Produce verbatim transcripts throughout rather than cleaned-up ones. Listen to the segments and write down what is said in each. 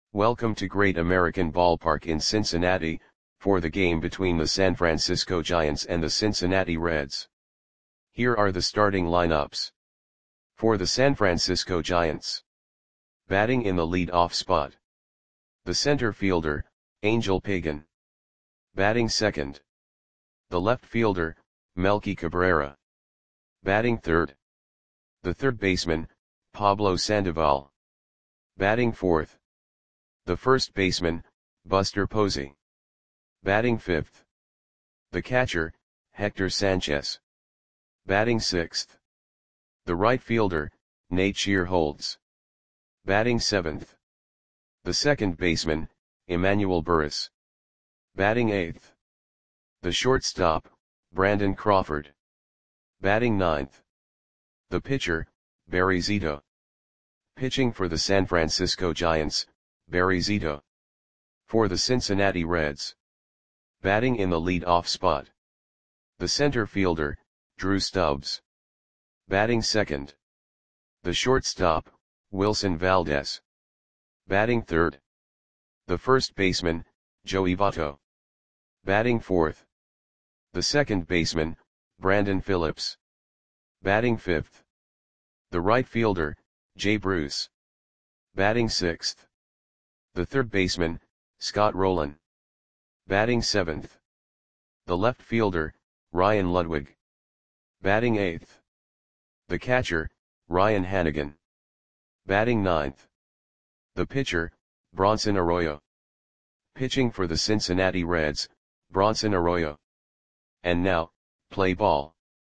Welcome to Great American Ballpark in Cincinnati, for the game between the San Francisco Giants and the Cincinnati Reds. Here are the starting lineups. For the San Francisco Giants. Batting in the lead-off spot. The center fielder, Angel Pagan. Batting second. The left fielder, Melky Cabrera. Batting third. The third baseman, Pablo Sandoval. Batting fourth. The first baseman, Buster Posey. Batting fifth. The catcher, Hector Sanchez. Batting sixth. The right fielder, Nate Shearholtz. Batting seventh. The second baseman, Emmanuel Burris. Batting eighth. The shortstop, Brandon Crawford. Batting ninth. The pitcher, Barry Zito. Pitching for the San Francisco Giants, Barry Zito. For the Cincinnati Reds. Batting in the lead-off spot. The center fielder, Drew Stubbs. Batting second. The shortstop, Wilson Valdez. Batting third. The first baseman, Joey Votto. Batting fourth. The second baseman, Brandon Phillips. Batting fifth. The right fielder, Jay Bruce. Batting sixth. The third baseman, Scott Rowland. Batting seventh. The left fielder, Ryan Ludwig. Batting eighth. The catcher, Ryan Hannigan. Batting ninth. The pitcher, Bronson Arroyo. Pitching for the Cincinnati Reds, Bronson Arroyo. And now, play ball.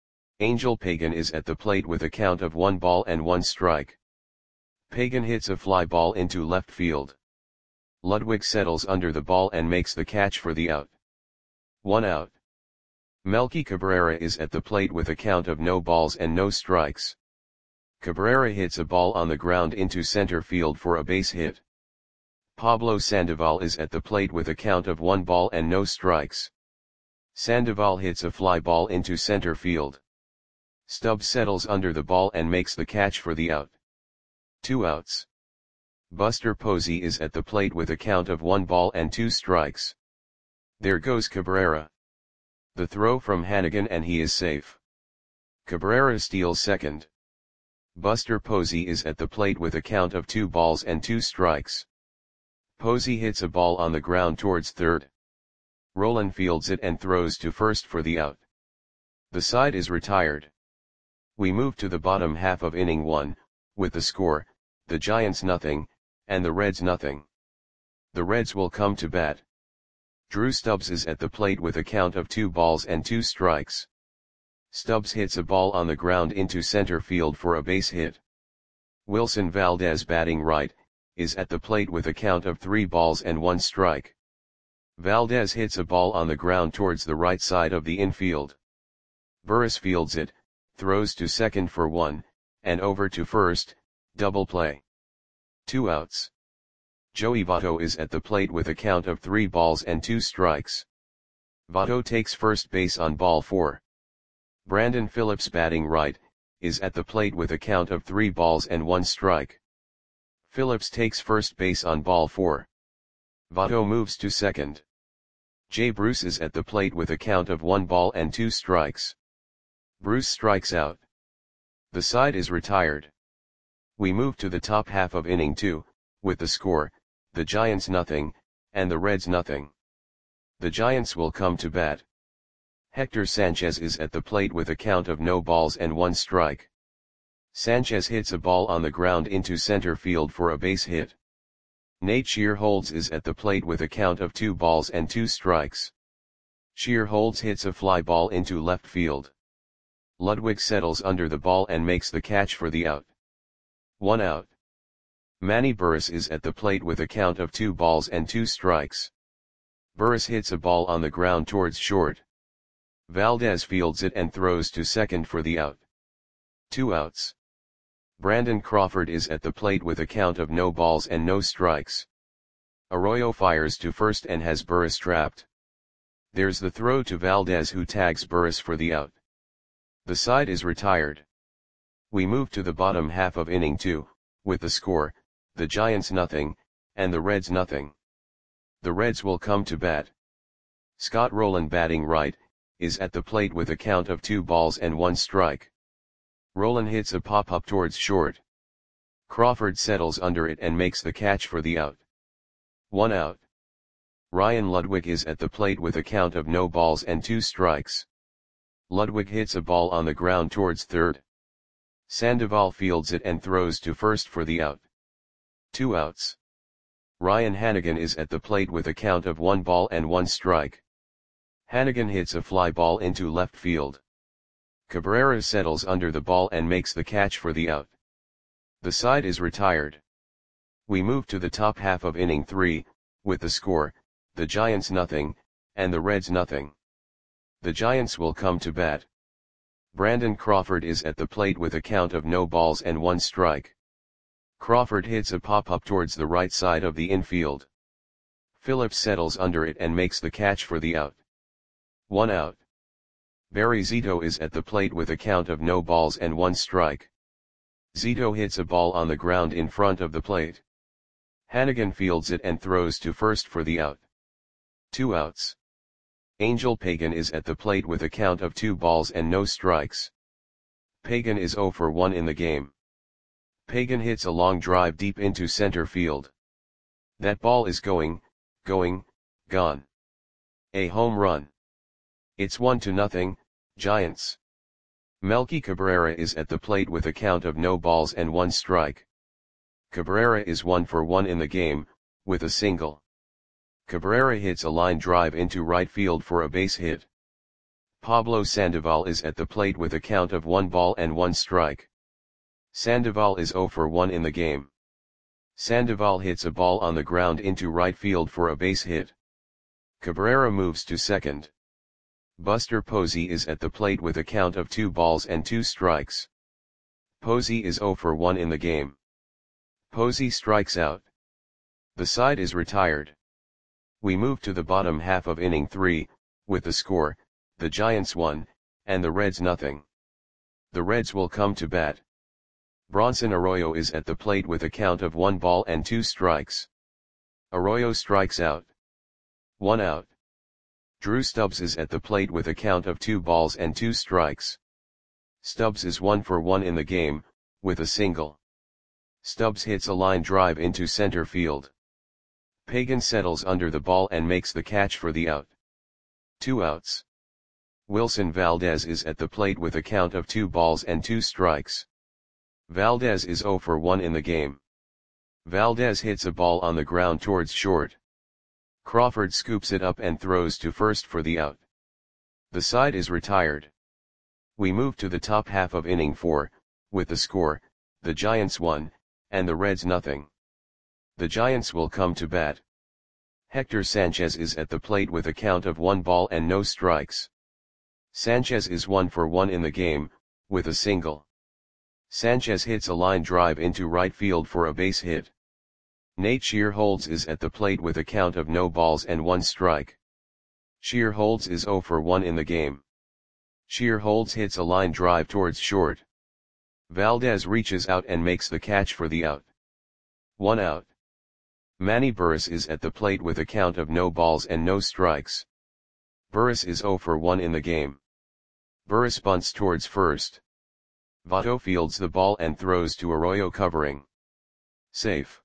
Angel Pagan is at the plate with a count of one ball and one strike. Pagan hits a fly ball into left field. Ludwig settles under the ball and makes the catch for the out. One out. Melky Cabrera is at the plate with a count of no balls and no strikes. Cabrera hits a ball on the ground into center field for a base hit. Pablo Sandoval is at the plate with a count of one ball and no strikes. Sandoval hits a fly ball into center field. Stubbs settles under the ball and makes the catch for the out. Two outs. Buster Posey is at the plate with a count of one ball and two strikes. There goes Cabrera. The throw from Hannigan and he is safe. Cabrera steals second. Buster Posey is at the plate with a count of two balls and two strikes. Posey hits a ball on the ground towards third. Rowland fields it and throws to first for the out. The side is retired. We move to the bottom half of inning one, with the score, the Giants nothing, and the Reds nothing. The Reds will come to bat. Drew Stubbs is at the plate with a count of two balls and two strikes. Stubbs hits a ball on the ground into center field for a base hit. Wilson Valdez, batting right, is at the plate with a count of three balls and one strike. Valdez hits a ball on the ground towards the right side of the infield. Burris fields it, throws to second for one, and over to first, double play. Two outs. Joey Votto is at the plate with a count of three balls and two strikes. Votto takes first base on ball four. Brandon Phillips, batting right, is at the plate with a count of three balls and one strike. Phillips takes first base on ball four. Votto moves to second. Jay Bruce is at the plate with a count of one ball and two strikes. Bruce strikes out. The side is retired. We move to the top half of inning two, with the score, the Giants nothing, and the Reds nothing. The Giants will come to bat. Hector Sanchez is at the plate with a count of no balls and one strike. Sanchez hits a ball on the ground into center field for a base hit. Nate Shearholtz is at the plate with a count of two balls and two strikes. Shearholtz hits a fly ball into left field. Ludwig settles under the ball and makes the catch for the out. One out. Manny Burris is at the plate with a count of two balls and two strikes. Burris hits a ball on the ground towards short. Valdez fields it and throws to second for the out. Two outs. Brandon Crawford is at the plate with a count of no balls and no strikes. Arroyo fires to first and has Burris trapped. There's the throw to Valdez, who tags Burris for the out. The side is retired. We move to the bottom half of inning two, with the score, the Giants nothing, and the Reds nothing. The Reds will come to bat. Scott Rowland batting right, is at the plate with a count of two balls and one strike. Rowland hits a pop-up towards short. Crawford settles under it and makes the catch for the out. One out. Ryan Ludwig is at the plate with a count of no balls and two strikes. Ludwig hits a ball on the ground towards third. Sandoval fields it and throws to first for the out. Two outs. Ryan Hanigan is at the plate with a count of one ball and one strike. Hanigan hits a fly ball into left field. Cabrera settles under the ball and makes the catch for the out. The side is retired. We move to the top half of inning three, with the score, the Giants nothing, and the Reds nothing. The Giants will come to bat. Brandon Crawford is at the plate with a count of no balls and one strike. Crawford hits a pop-up towards the right side of the infield. Phillips settles under it and makes the catch for the out. One out. Barry Zito is at the plate with a count of no balls and one strike. Zito hits a ball on the ground in front of the plate. Hanigan fields it and throws to first for the out. Two outs. Angel Pagan is at the plate with a count of two balls and no strikes. Pagan is zero for one in the game. Pagan hits a long drive deep into center field. That ball is going, going, gone. A home run. It's one to nothing, Giants. Melky Cabrera is at the plate with a count of no balls and one strike. Cabrera is one for one in the game, with a single. Cabrera hits a line drive into right field for a base hit. Pablo Sandoval is at the plate with a count of one ball and one strike. Sandoval is zero for one in the game. Sandoval hits a ball on the ground into right field for a base hit. Cabrera moves to second. Buster Posey is at the plate with a count of two balls and two strikes. Posey is zero for one in the game. Posey strikes out. The side is retired. We move to the bottom half of inning three, with the score, the Giants one, and the Reds nothing. The Reds will come to bat. Bronson Arroyo is at the plate with a count of one ball and two strikes. Arroyo strikes out. One out. Drew Stubbs is at the plate with a count of two balls and two strikes. Stubbs is one for one in the game, with a single. Stubbs hits a line drive into center field. Pagan settles under the ball and makes the catch for the out. Two outs. Wilson Valdez is at the plate with a count of two balls and two strikes. Valdez is zero for one in the game. Valdez hits a ball on the ground towards short. Crawford scoops it up and throws to first for the out. The side is retired. We move to the top half of inning four, with the score, the Giants one, and the Reds nothing. The Giants will come to bat. Hector Sanchez is at the plate with a count of one ball and no strikes. Sanchez is one for one in the game, with a single. Sanchez hits a line drive into right field for a base hit. Nate Shearholtz is at the plate with a count of no balls and one strike. Shearholtz is zero for one in the game. Shearholtz hits a line drive towards short. Valdez reaches out and makes the catch for the out. One out. Manny Burris is at the plate with a count of no balls and no strikes. Burris is zero for one in the game. Burris bunts towards first. Votto fields the ball and throws to Arroyo covering. Safe.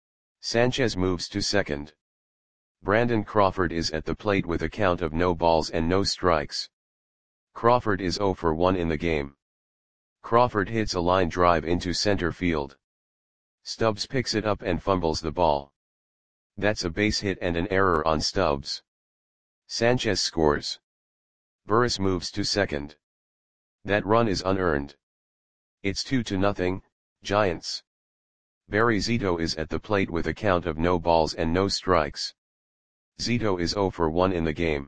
Sanchez moves to second. Brandon Crawford is at the plate with a count of no balls and no strikes. Crawford is zero for one in the game. Crawford hits a line drive into center field. Stubbs picks it up and fumbles the ball. That's a base hit and an error on Stubbs. Sanchez scores. Burris moves to second. That run is unearned. It's two to nothing, Giants. Barry Zito is at the plate with a count of no balls and no strikes. Zito is zero for one in the game.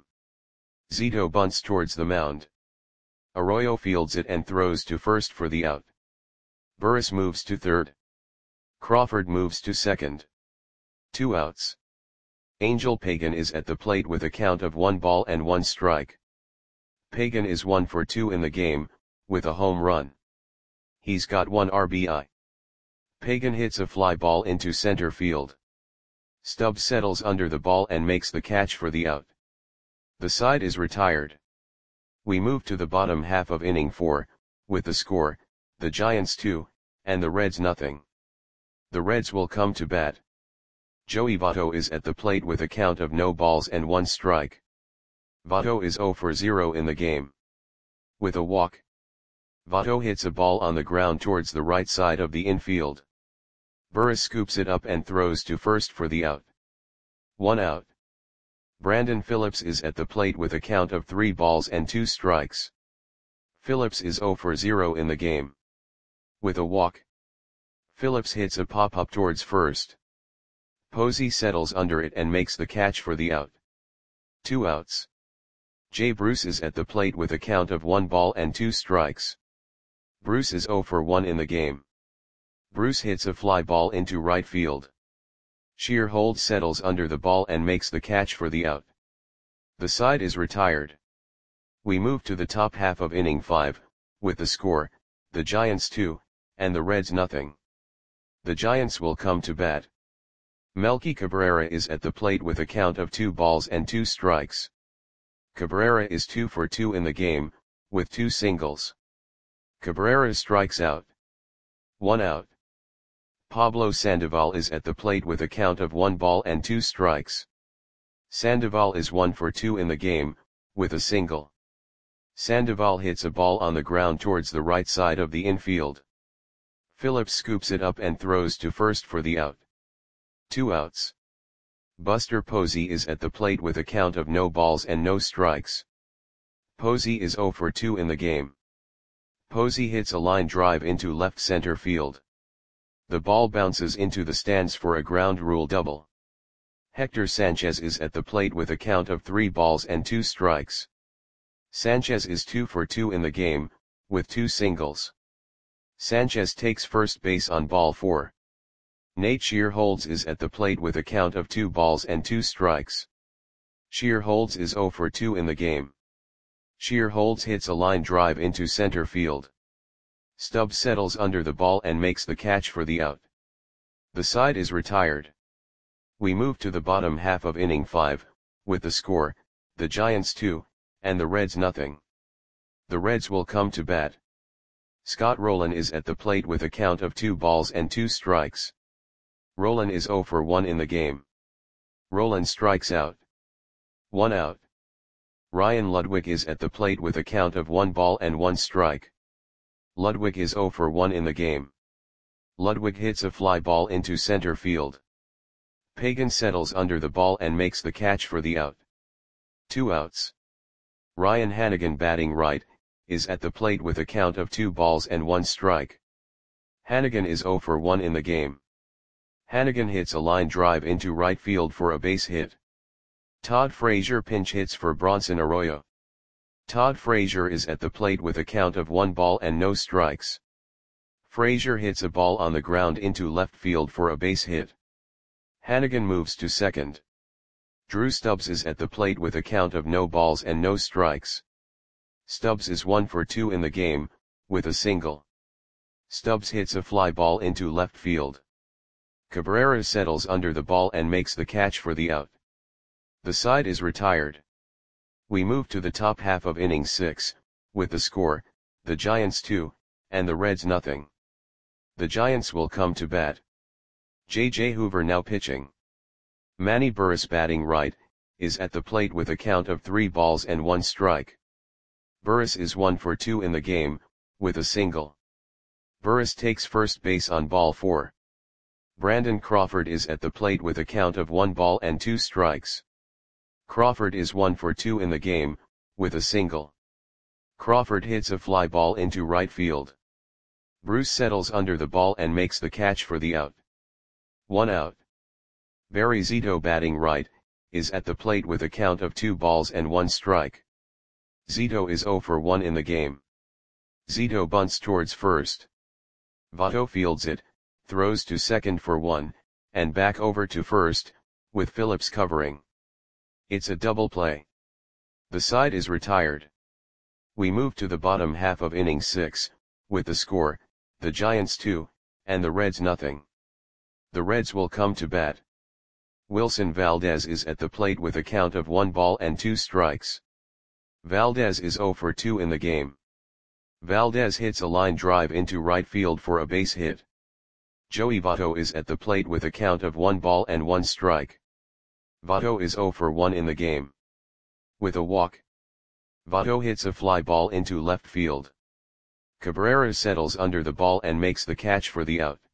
Zito bunts towards the mound. Arroyo fields it and throws to first for the out. Burris moves to third. Crawford moves to second. Two outs. Angel Pagan is at the plate with a count of one ball and one strike. Pagan is one for two in the game, with a home run. He's got one R B I. Pagan hits a fly ball into center field. Stubbs settles under the ball and makes the catch for the out. The side is retired. We move to the bottom half of inning four, with the score, the Giants two, and the Reds nothing. The Reds will come to bat. Joey Votto is at the plate with a count of no balls and one strike. Votto is zero for zero in the game. With a walk, Votto hits a ball on the ground towards the right side of the infield. Burris scoops it up and throws to first for the out. One out. Brandon Phillips is at the plate with a count of three balls and two strikes. Phillips is zero for zero in the game. With a walk, Phillips hits a pop-up towards first. Posey settles under it and makes the catch for the out. Two outs. Jay Bruce is at the plate with a count of one ball and two strikes. Bruce is zero for one in the game. Bruce hits a fly ball into right field. Shearholtz settles under the ball and makes the catch for the out. The side is retired. We move to the top half of inning five, with the score, the Giants two, and the Reds nothing. The Giants will come to bat. Melky Cabrera is at the plate with a count of two balls and two strikes. Cabrera is two for two in the game, with two singles. Cabrera strikes out. One out. Pablo Sandoval is at the plate with a count of one ball and two strikes. Sandoval is one for two in the game, with a single. Sandoval hits a ball on the ground towards the right side of the infield. Phillips scoops it up and throws to first for the out. Two outs. Buster Posey is at the plate with a count of no balls and no strikes. Posey is zero for two in the game. Posey hits a line drive into left center field. The ball bounces into the stands for a ground rule double. Hector Sanchez is at the plate with a count of three balls and two strikes. Sanchez is two for two in the game, with two singles. Sanchez takes first base on ball four. Nate Shearholtz is at the plate with a count of two balls and two strikes. Shearholtz is zero for two in the game. Shearholtz hits a line drive into center field. Stubbs settles under the ball and makes the catch for the out. The side is retired. We move to the bottom half of inning five, with the score, the Giants two, and the Reds nothing. The Reds will come to bat. Scott Rolen is at the plate with a count of two balls and two strikes. Rolen is zero for one in the game. Rolen strikes out. One out. Ryan Ludwig is at the plate with a count of one ball and one strike. Ludwig is zero for one in the game. Ludwig hits a fly ball into center field. Pagan settles under the ball and makes the catch for the out. Two outs. Ryan Hannigan, batting right, is at the plate with a count of two balls and one strike. Hannigan is zero for one in the game. Hannigan hits a line drive into right field for a base hit. Todd Frazier pinch hits for Bronson Arroyo. Todd Frazier is at the plate with a count of one ball and no strikes. Frazier hits a ball on the ground into left field for a base hit. Hannigan moves to second. Drew Stubbs is at the plate with a count of no balls and no strikes. Stubbs is one for two in the game, with a single. Stubbs hits a fly ball into left field. Cabrera settles under the ball and makes the catch for the out. The side is retired. We move to the top half of inning six, with the score, the Giants two, and the Reds nothing. The Giants will come to bat. J J Hoover now pitching. Manny Burris, batting right, is at the plate with a count of three balls and one strike. Burris is one for two in the game, with a single. Burris takes first base on ball four. Brandon Crawford is at the plate with a count of one ball and two strikes. Crawford is one for two in the game, with a single. Crawford hits a fly ball into right field. Bruce settles under the ball and makes the catch for the out. One out. Barry Zito, batting right, is at the plate with a count of two balls and one strike. Zito is zero for one in the game. Zito bunts towards first. Votto fields it, throws to second for one, and back over to first, with Phillips covering. It's a double play. The side is retired. We move to the bottom half of inning six, with the score, the Giants two, and the Reds nothing. The Reds will come to bat. Wilson Valdez is at the plate with a count of one ball and two strikes. Valdez is zero for two in the game. Valdez hits a line drive into right field for a base hit. Joey Votto is at the plate with a count of one ball and one strike. Votto is zero for one in the game. With a walk, Votto hits a fly ball into left field. Cabrera settles under the ball and makes the catch for the out.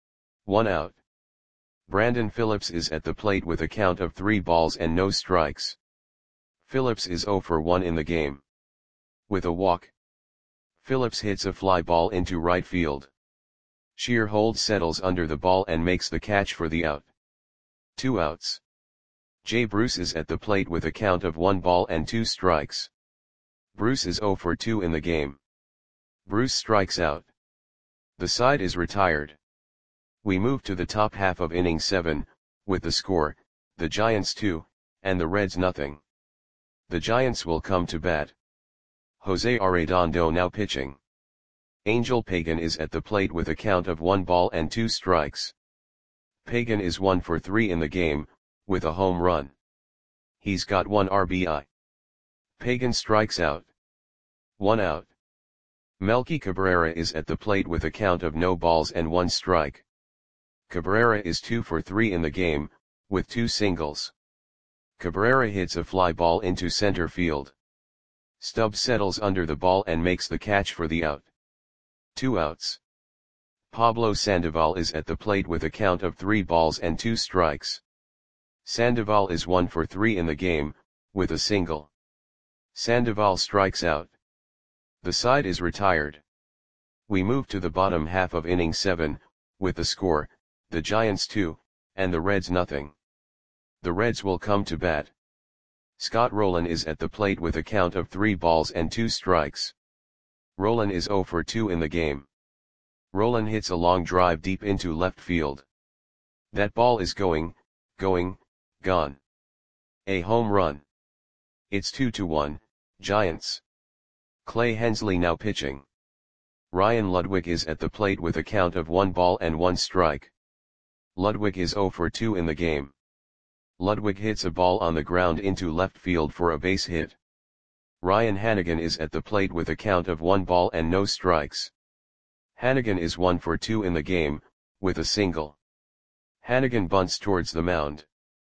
One out. Brandon Phillips is at the plate with a count of three balls and no strikes. Phillips is zero for one in the game. With a walk, Phillips hits a fly ball into right field. Shearholtz settles under the ball and makes the catch for the out. Two outs. Jay Bruce is at the plate with a count of one ball and two strikes. Bruce is zero for two in the game. Bruce strikes out. The side is retired. We move to the top half of inning seven, with the score, the Giants two, and the Reds nothing. The Giants will come to bat. Jose Arredondo now pitching. Angel Pagan is at the plate with a count of one ball and two strikes. Pagan is one for three in the game, with a home run. He's got one R B I. Pagan strikes out. One out. Melky Cabrera is at the plate with a count of no balls and one strike. Cabrera is two for three in the game, with two singles. Cabrera hits a fly ball into center field. Stubbs settles under the ball and makes the catch for the out. Two outs. Pablo Sandoval is at the plate with a count of three balls and two strikes. Sandoval is one for three in the game, with a single. Sandoval strikes out. The side is retired. We move to the bottom half of inning seven, with the score, the Giants two, and the Reds nothing. The Reds will come to bat. Scott Rolen is at the plate with a count of three balls and two strikes. Rolen is zero for two in the game. Rolen hits a long drive deep into left field. That ball is going, going, gone. A home run. It's two to one, Giants. Clay Hensley now pitching. Ryan Ludwig is at the plate with a count of one ball and one strike. Ludwig is zero for two in the game. Ludwig hits a ball on the ground into left field for a base hit. Ryan Hanigan is at the plate with a count of one ball and no strikes. Hanigan is one for two in the game, with a single. Hanigan bunts towards the mound.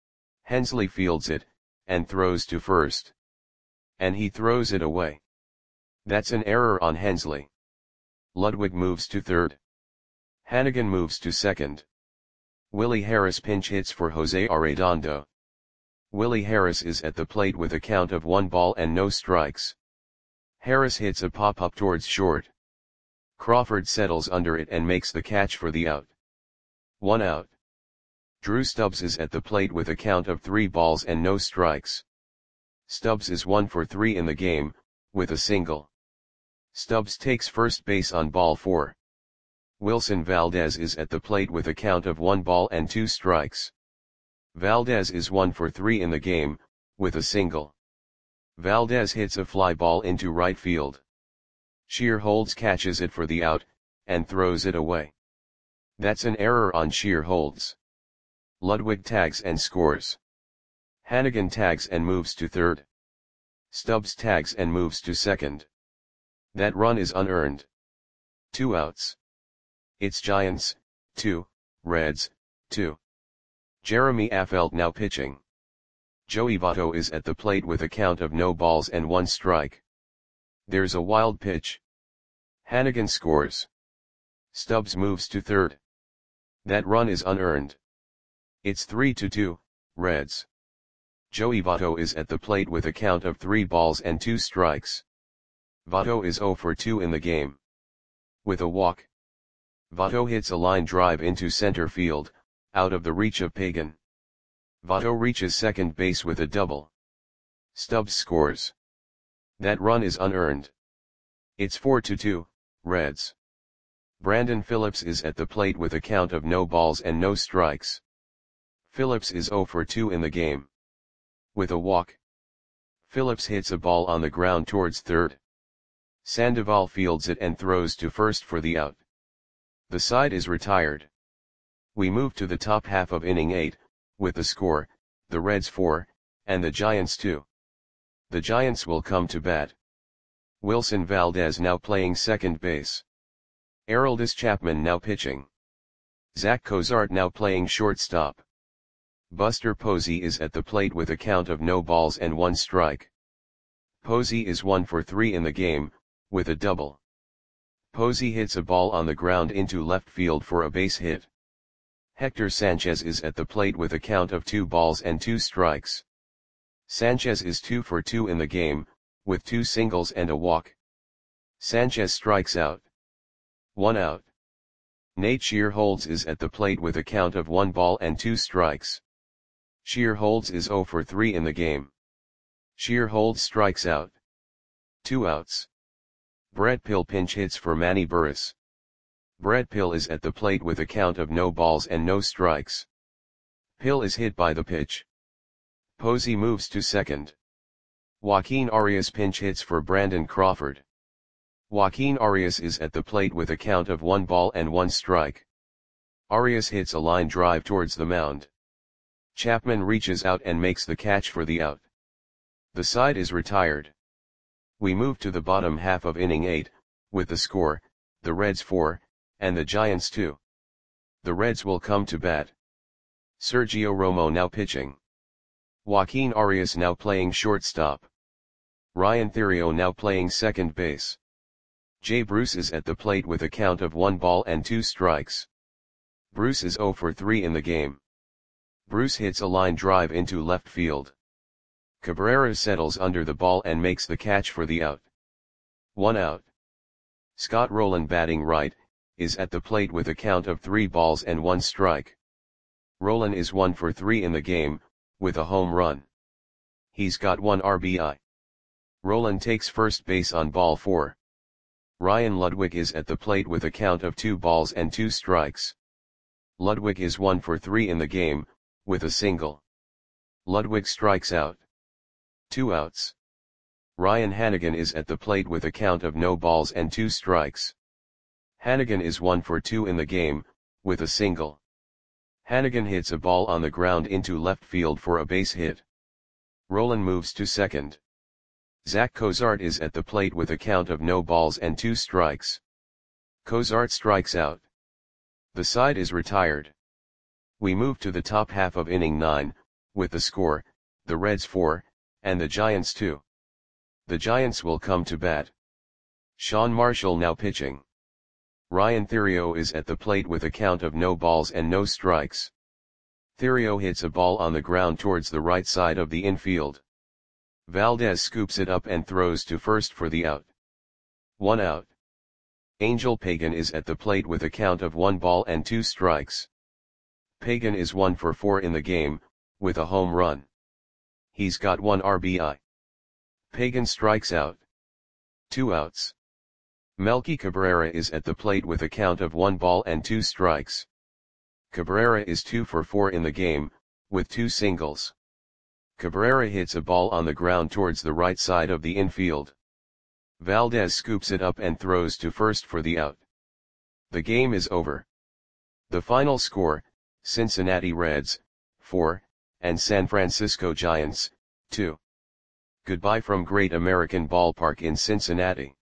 Hensley fields it, and throws to first. And he throws it away. That's an error on Hensley. Ludwig moves to third. Hanigan moves to second. Willie Harris pinch hits for Jose Arredondo. Willie Harris is at the plate with a count of one ball and no strikes. Harris hits a pop-up towards short. Crawford settles under it and makes the catch for the out. One out. Drew Stubbs is at the plate with a count of three balls and no strikes. Stubbs is one for three in the game, with a single. Stubbs takes first base on ball four. Wilson Valdez is at the plate with a count of one ball and two strikes. Valdez is one for three in the game, with a single. Valdez hits a fly ball into right field. Shearholtz catches it for the out, and throws it away. That's an error on Shearholtz. Ludwig tags and scores. Hanigan tags and moves to third. Stubbs tags and moves to second. That run is unearned. Two outs. It's Giants, two, Reds, two. Jeremy Affeldt now pitching. Joey Votto is at the plate with a count of no balls and one strike. There's a wild pitch. Hanigan scores. Stubbs moves to third. That run is unearned. It's three to two, Reds. Joey Votto is at the plate with a count of three balls and two strikes. Votto is zero for two in the game. With a walk, Votto hits a line drive into center field, out of the reach of Pagan. Votto reaches second base with a double. Stubbs scores. That run is unearned. It's four to two, Reds. Brandon Phillips is at the plate with a count of no balls and no strikes. Phillips is zero for two in the game. With a walk, Phillips hits a ball on the ground towards third. Sandoval fields it and throws to first for the out. The side is retired. We move to the top half of inning eight, with the score, the Reds four, and the Giants two. The Giants will come to bat. Wilson Valdez now playing second base. Aroldis Chapman now pitching. Zach Cozart now playing shortstop. Buster Posey is at the plate with a count of no balls and one strike. Posey is one for three in the game, with a double. Posey hits a ball on the ground into left field for a base hit. Hector Sanchez is at the plate with a count of two balls and two strikes. Sanchez is two for two in the game, with two singles and a walk. Sanchez strikes out. One out. Nate Shearholds is at the plate with a count of one ball and two strikes. Shearholds is zero for three in the game. Shearholds strikes out. Two outs. Brett Pill pinch hits for Manny Burris. Brett Pill is at the plate with a count of no balls and no strikes. Pill is hit by the pitch. Posey moves to second. Joaquin Arias pinch hits for Brandon Crawford. Joaquin Arias is at the plate with a count of one ball and one strike. Arias hits a line drive towards the mound. Chapman reaches out and makes the catch for the out. The side is retired. We move to the bottom half of inning eight, with the score, the Reds four, and the Giants two. The Reds will come to bat. Sergio Romo now pitching. Joaquin Arias now playing shortstop. Ryan Theriot now playing second base. Jay Bruce is at the plate with a count of one ball and two strikes. Bruce is zero for three in the game. Bruce hits a line drive into left field. Cabrera settles under the ball and makes the catch for the out. One out. Scott Rowland batting right, is at the plate with a count of three balls and one strike. Rowland is one for three in the game, with a home run. He's got one R B I. Rowland takes first base on ball four. Ryan Ludwig is at the plate with a count of two balls and two strikes. Ludwig is one for three in the game, with a single. Ludwig strikes out. Two outs. Ryan Hanigan is at the plate with a count of no balls and two strikes. Hanigan is one for two in the game, with a single. Hanigan hits a ball on the ground into left field for a base hit. Rowland moves to second. Zach Cozart is at the plate with a count of no balls and two strikes. Cozart strikes out. The side is retired. We move to the top half of inning nine, with the score, the Reds four, and the Giants two. The Giants will come to bat. Sean Marshall now pitching. Ryan Theriot is at the plate with a count of no balls and no strikes. Theriot hits a ball on the ground towards the right side of the infield. Valdez scoops it up and throws to first for the out. One out. Angel Pagan is at the plate with a count of one ball and two strikes. Pagan is one for four in the game, with a home run. He's got one R B I. Pagan strikes out. Two outs. Melky Cabrera is at the plate with a count of one ball and two strikes. Cabrera is two for four in the game, with two singles. Cabrera hits a ball on the ground towards the right side of the infield. Valdez scoops it up and throws to first for the out. The game is over. The final score, Cincinnati Reds, four, and San Francisco Giants, two. Goodbye from Great American Ballpark in Cincinnati.